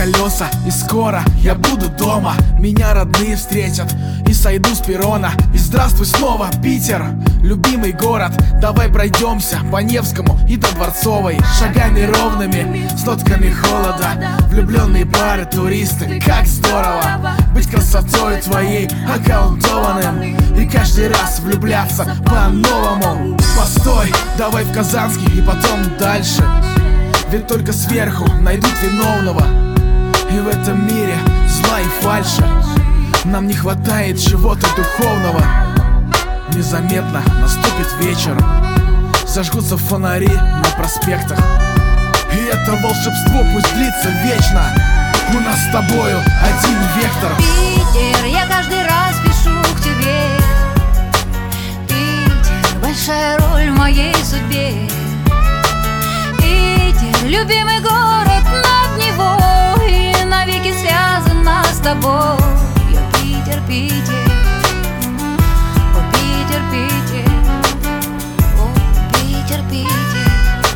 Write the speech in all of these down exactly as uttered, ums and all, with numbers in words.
колеса, и скоро я буду дома. Меня родные встретят, и сойду с перрона. И здравствуй снова, Питер, любимый город. Давай пройдемся по Невскому и до Дворцовой, шагами ровными, с нотками холода. Влюбленные пары, туристы, как здорово быть красотой твоей околдованным и каждый раз влюбляться по-новому. Постой, давай в Казанский и потом дальше, ведь только сверху найдут виновного. И в этом мире зла и фальши нам не хватает чего-то духовного. Незаметно наступит вечер, зажгутся фонари на проспектах, и это волшебство пусть длится вечно. У нас с тобою один вектор. Питер, я каждый раз пишу к тебе. Питер, большая роль в моей судьбе. Питер, любимый город, над него и навеки связана с тобой. Я Питер, Питер, о, Питер, Питер, о, Питер, Питер.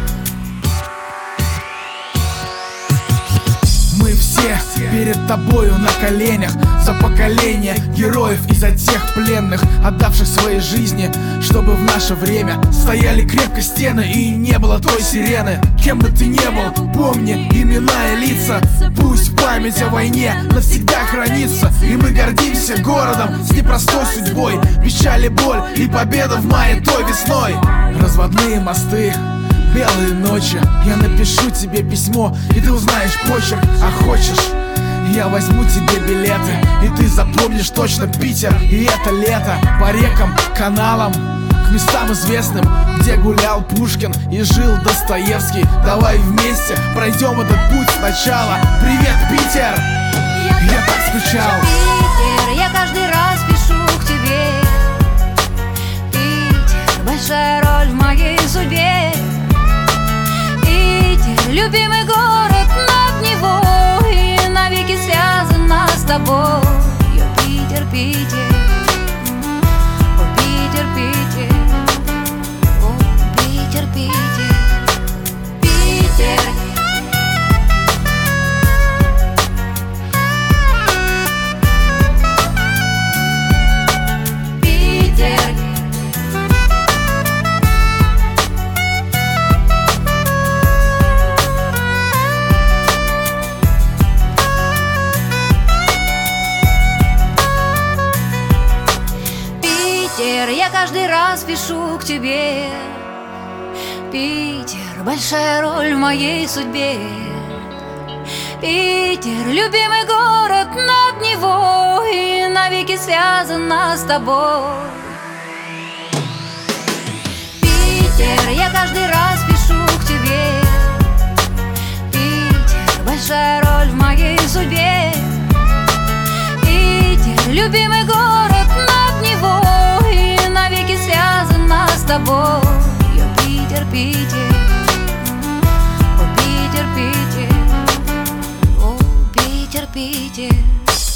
Мы все перед тобою на коленях, за поколение героев и за тех пленных, отдавших своей жизни, чтобы в наше время стояли крепко стены и не было той сирены. Кем бы ты ни был, помни имена и лица. Пусть память о войне навсегда хранится, и мы гордимся городом с непростой судьбой. Печаль и боль и победа в мае той весной. Разводные мосты, белые ночи. Я напишу тебе письмо, и ты узнаешь почерк. А хочешь, я возьму тебе билеты, и ты запомнишь точно Питер. И это лето по рекам, каналам, к местам известным, где гулял Пушкин и жил Достоевский. Давай вместе пройдем этот путь сначала. Привет, Питер! Я так скучал. Питер, я каждый раз пишу к тебе. Питер, большая роль в моей судьбе. Питер, любимый город, над него и навеки связана с тобой. Я Питер, Питер, о, Питер, Питер, о, Питер, Питер, Питер. Питер, я каждый раз пишу к тебе. Питер, большая роль в моей судьбе. Питер, любимый город, над него и навеки связана с тобой. Питер, я каждый раз пишу к тебе. Питер, большая роль в моей судьбе. Питер, любимый город, над него и навеки связана с тобой. Я Питер, Питер, о, Питер, Питер, о, Питер, Питер.